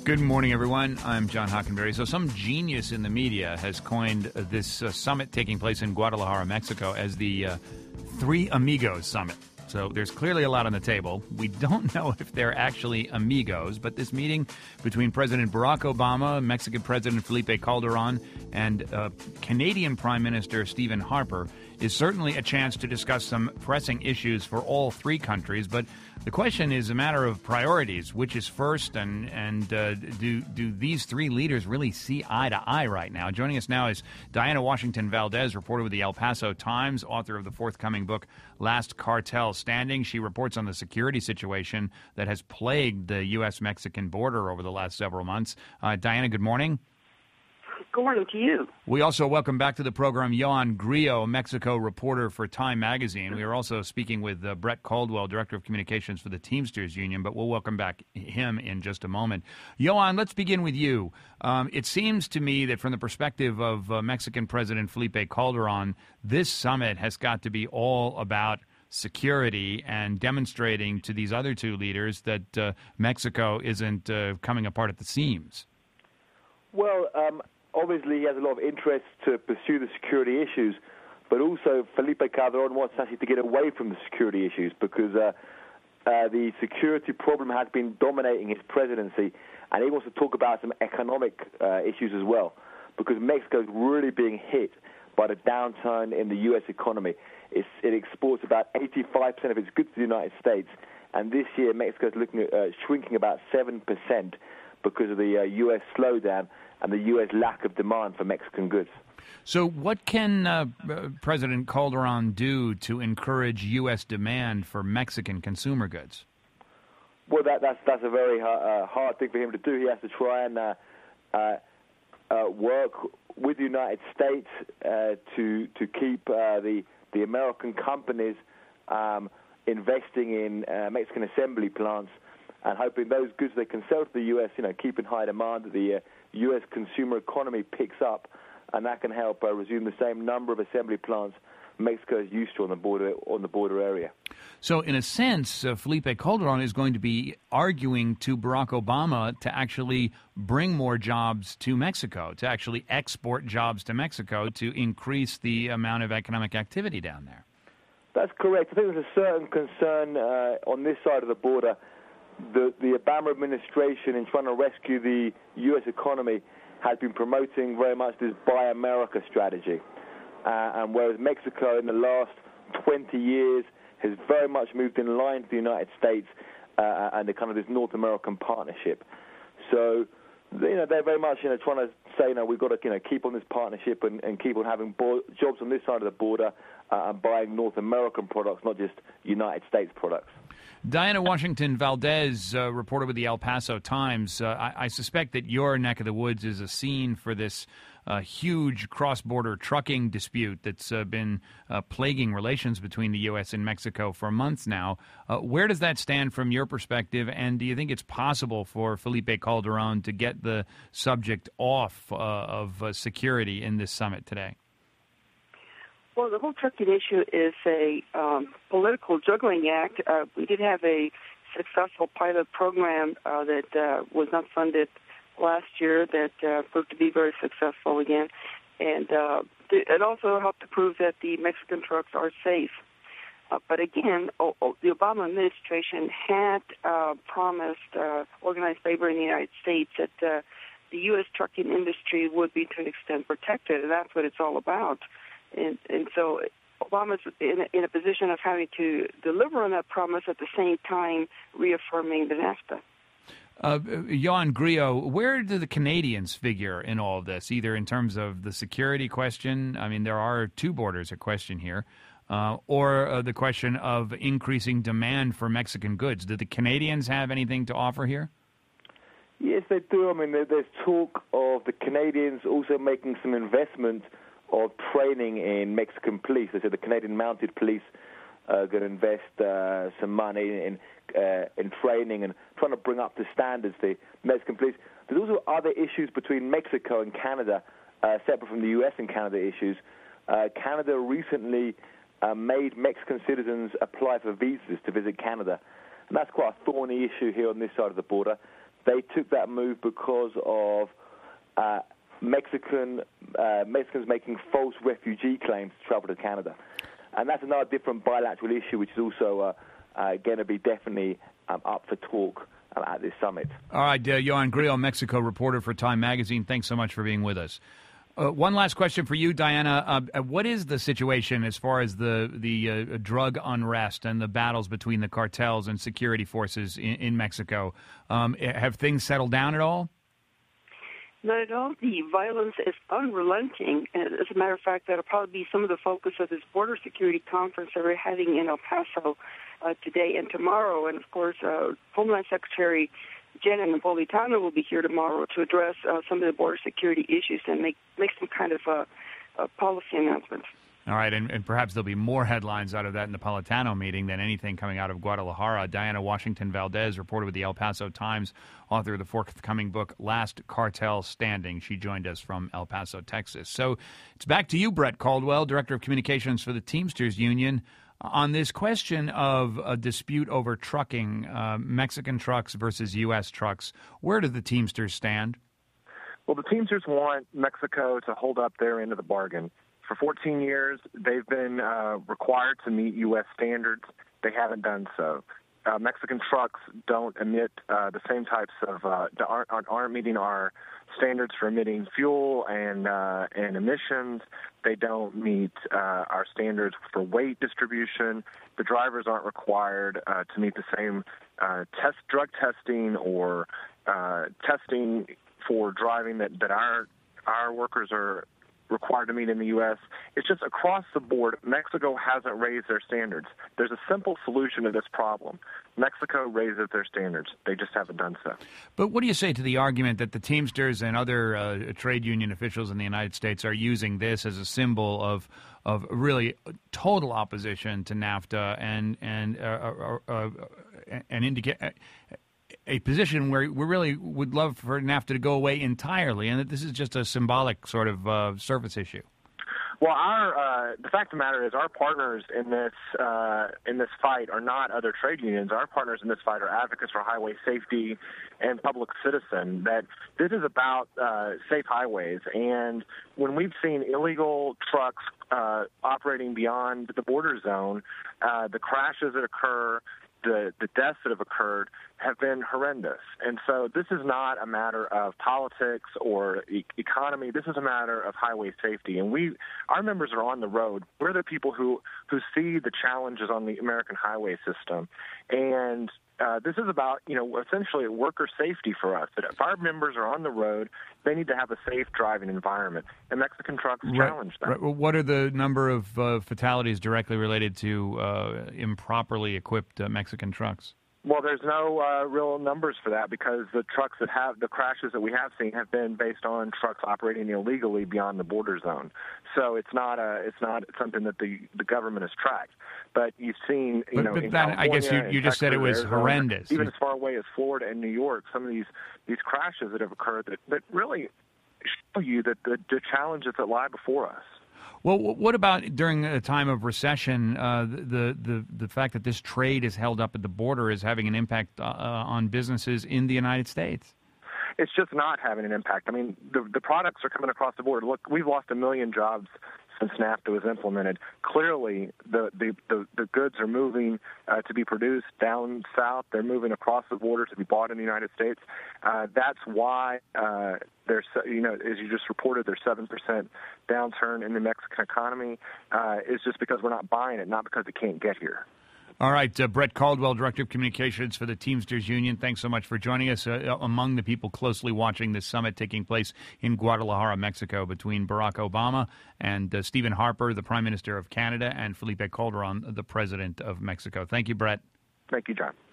Good morning, everyone. I'm John Hockenberry. So some genius in the media has coined this summit taking place in Guadalajara, Mexico, as the Three Amigos Summit. So there's clearly a lot on the table. We don't know if they're actually amigos, but this meeting between President Barack Obama, Mexican President Felipe Calderon, and Canadian Prime Minister Stephen Harper is certainly a chance to discuss some pressing issues for all three countries. But the question is a matter of priorities. Which is first, and do these three leaders really see eye to eye right now? Joining us now is Diana Washington Valdez, reporter with the El Paso Times, author of the forthcoming book, Last Cartel Standing. She reports on the security situation that has plagued the U.S.-Mexican border over the last several months. Diana, good morning. Good morning to you. We also welcome back to the program Johan Grillo, Mexico reporter for Time Magazine. We are also speaking with Brett Caldwell, Director of Communications for the Teamsters Union, but we'll welcome back him in just a moment. Johan, let's begin with you. It seems to me that from the perspective of Mexican President Felipe Calderon, this summit has got to be all about security and demonstrating to these other two leaders that Mexico isn't coming apart at the seams. Well, obviously, he has a lot of interest to pursue the security issues, but also Felipe Calderon wants actually to get away from the security issues because the security problem has been dominating his presidency, and he wants to talk about some economic issues as well, because Mexico is really being hit by the downturn in the U.S. economy. It exports about 85% of its goods to the United States, and this year Mexico is looking at shrinking about 7% because of the U.S. slowdown and the U.S. lack of demand for Mexican goods. So what can President Calderon do to encourage U.S. demand for Mexican consumer goods? Well, that's a very hard thing for him to do. He has to try and work with the United States to keep the American companies investing in Mexican assembly plants, and hoping those goods they can sell to the U.S., keep in high demand, that the U.S. consumer economy picks up, and that can help resume the same number of assembly plants Mexico is used to on the border area. So, in a sense, Felipe Calderon is going to be arguing to Barack Obama to actually bring more jobs to Mexico, to actually export jobs to Mexico to increase the amount of economic activity down there. That's correct. I think there's a certain concern on this side of the border. The Obama administration, in trying to rescue the U.S. economy, has been promoting very much this Buy America strategy. And whereas Mexico in the last 20 years has very much moved in line to the United States and the kind of this North American partnership. So, they're very much trying to say, we've got to keep on this partnership and keep on having jobs on this side of the border and buying North American products, not just United States products. Diana Washington Valdez, reporter with the El Paso Times. I suspect that your neck of the woods is a scene for this huge cross-border trucking dispute that's been plaguing relations between the U.S. and Mexico for months now. Where does that stand from your perspective, and do you think it's possible for Felipe Calderon to get the subject off of security in this summit today? Well, the whole trucking issue is a political juggling act. We did have a successful pilot program that was not funded last year that proved to be very successful again. And it also helped to prove that the Mexican trucks are safe. But again, the Obama administration had promised organized labor in the United States that the U.S. trucking industry would be to an extent protected, and that's what it's all about. And so Obama's in a position of having to deliver on that promise at the same time reaffirming the NAFTA. Johan Grillo, where do the Canadians figure in all of this, either in terms of the security question? I mean, there are two borders at question here, or the question of increasing demand for Mexican goods. Do the Canadians have anything to offer here? Yes, they do. I mean, there's talk of the Canadians also making some investment of training in Mexican police. They said the Canadian Mounted Police are going to invest some money in training and trying to bring up to standards the Mexican police. There's also other issues between Mexico and Canada, separate from the U.S. and Canada issues. Canada recently made Mexican citizens apply for visas to visit Canada, and that's quite a thorny issue here on this side of the border. they took that move because of Mexicans making false refugee claims to travel to Canada. And that's another different bilateral issue, which is also going to be definitely up for talk at this summit. All right, Johan Grillo, Mexico reporter for Time Magazine. Thanks so much for being with us. One last question for you, Diana. What is the situation as far as the drug unrest and the battles between the cartels and security forces in Mexico? Have things settled down at all? Not at all. The violence is unrelenting. And as a matter of fact, that'll probably be some of the focus of this border security conference that we're having in El Paso today and tomorrow. And, of course, Homeland Secretary Janet Napolitano will be here tomorrow to address some of the border security issues and make some kind of policy announcements. All right, and perhaps there'll be more headlines out of that Napolitano meeting than anything coming out of Guadalajara. Diana Washington Valdez, reporter with the El Paso Times, author of the forthcoming book, Last Cartel Standing. She joined us from El Paso, Texas. So it's back to you, Brett Caldwell, Director of Communications for the Teamsters Union. On this question of a dispute over trucking, Mexican trucks versus U.S. trucks, where do the Teamsters stand? Well, the Teamsters want Mexico to hold up their end of the bargain. For 14 years, they've been required to meet U.S. standards. They haven't done so. Mexican trucks don't emit the same types of aren't meeting our standards for emitting fuel and emissions. They don't meet our standards for weight distribution. The drivers aren't required to meet the same drug testing or testing for driving that our workers are required to meet in the U.S. It's just across the board, Mexico hasn't raised their standards. There's a simple solution to this problem. Mexico raises their standards. They just haven't done so. But what do you say to the argument that the Teamsters and other trade union officials in the United States are using this as a symbol of really total opposition to NAFTA and indicate a position where we really would love for NAFTA to go away entirely, and that this is just a symbolic sort of surface issue? Well, the fact of the matter is our partners in this fight are not other trade unions. Our partners in this fight are advocates for highway safety and public citizen. That this is about safe highways, and when we've seen illegal trucks operating beyond the border zone, the crashes that occur, the deaths that have occurred have been horrendous. And so this is not a matter of politics or economy. This is a matter of highway safety. And our members are on the road. We're the people who see the challenges on the American highway system. And this is about, essentially worker safety for us. That if our members are on the road, they need to have a safe driving environment. And Mexican trucks challenge that. Right. Well, what are the number of fatalities directly related to improperly equipped Mexican trucks? Well, there's no real numbers for that because the crashes that we have seen have been based on trucks operating illegally beyond the border zone. So it's not something that the government has tracked. But you've seen, in California, I guess you just said it was Arizona, horrendous. Even as far away as Florida and New York, some of these crashes that have occurred that really show you that the challenges that lie before us. Well, what about during a time of recession, the fact that this trade is held up at the border is having an impact on businesses in the United States? It's just not having an impact. I mean, the products are coming across the border. Look, we've lost 1 million jobs since NAFTA was implemented. Clearly, the goods are moving to be produced down south. They're moving across the border to be bought in the United States. That's why there's, as you just reported, there's 7% downturn in the Mexican economy. It's just because we're not buying it, not because it can't get here. All right, Brett Caldwell, Director of Communications for the Teamsters Union, thanks so much for joining us. Among the people closely watching this summit taking place in Guadalajara, Mexico, between Barack Obama and Stephen Harper, the Prime Minister of Canada, and Felipe Calderon, the President of Mexico. Thank you, Brett. Thank you, John.